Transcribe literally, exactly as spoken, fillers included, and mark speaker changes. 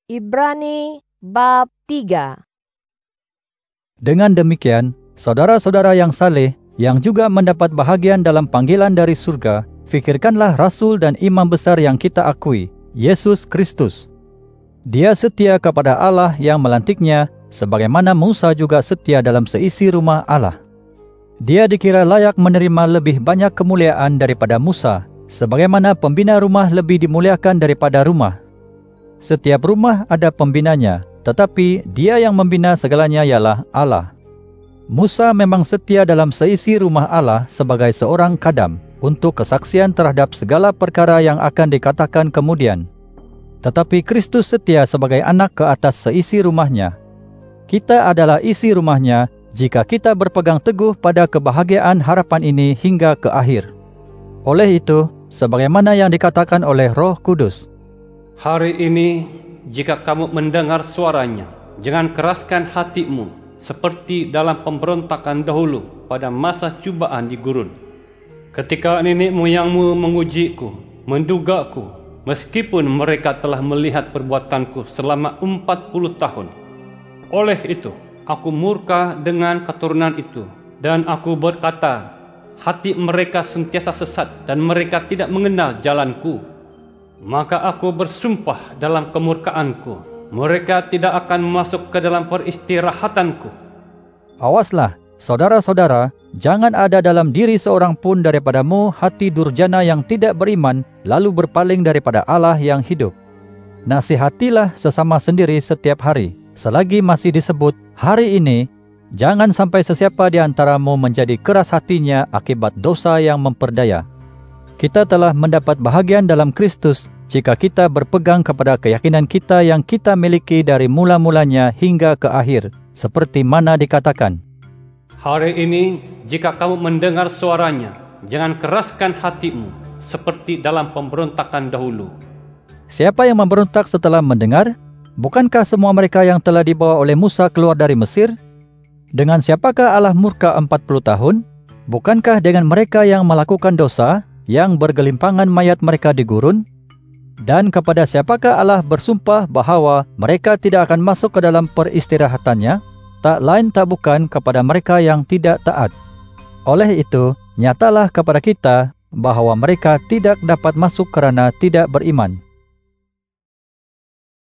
Speaker 1: Ibrani bab tiga.
Speaker 2: Dengan demikian, saudara-saudara yang saleh, yang juga mendapat bahagian dalam panggilan dari surga, fikirkanlah Rasul dan Imam besar yang kita akui, Yesus Kristus. Dia setia kepada Allah yang melantiknya, sebagaimana Musa juga setia dalam seisi rumah Allah. Dia dikira layak menerima lebih banyak kemuliaan daripada Musa, sebagaimana pembina rumah lebih dimuliakan daripada rumah. Setiap rumah ada pembinanya, tetapi dia yang membina segalanya ialah Allah. Musa memang setia dalam seisi rumah Allah sebagai seorang khadam untuk kesaksian terhadap segala perkara yang akan dikatakan kemudian. Tetapi Kristus setia sebagai anak ke atas seisi rumahnya. Kita adalah isi rumahnya jika kita berpegang teguh pada kebahagiaan harapan ini hingga ke akhir. Oleh itu, sebagaimana yang dikatakan oleh Roh Kudus,
Speaker 3: hari ini, jika kamu mendengar suaranya, jangan keraskan hatimu seperti dalam pemberontakan dahulu pada masa cubaan di gurun. Ketika nenek moyangmu mengujiku, mendugaku, meskipun mereka telah melihat perbuatanku selama empat puluh tahun. Oleh itu, aku murka dengan keturunan itu, dan aku berkata, hati mereka sentiasa sesat dan mereka tidak mengenal jalanku. Maka aku bersumpah dalam kemurkaanku, mereka tidak akan masuk ke dalam peristirahatanku.
Speaker 2: Awaslah, saudara-saudara, jangan ada dalam diri seorang pun daripadamu hati durjana yang tidak beriman, lalu berpaling daripada Allah yang hidup. Nasihatilah sesama sendiri setiap hari, selagi masih disebut hari ini. Jangan sampai sesiapa di antaramu menjadi keras hatinya akibat dosa yang memperdaya. Kita telah mendapat bahagian dalam Kristus jika kita berpegang kepada keyakinan kita yang kita miliki dari mula-mulanya hingga ke akhir, seperti mana dikatakan,
Speaker 3: hari ini, jika kamu mendengar suaranya, jangan keraskan hatimu seperti dalam pemberontakan dahulu.
Speaker 2: Siapa yang memberontak setelah mendengar? Bukankah semua mereka yang telah dibawa oleh Musa keluar dari Mesir? Dengan siapakah Allah murka empat puluh tahun? Bukankah dengan mereka yang melakukan dosa, yang bergelimpangan mayat mereka di gurun? Dan kepada siapakah Allah bersumpah bahawa mereka tidak akan masuk ke dalam peristirahatannya? Tak lain tak bukan kepada mereka yang tidak taat. Oleh itu, nyatalah kepada kita bahawa mereka tidak dapat masuk kerana tidak beriman.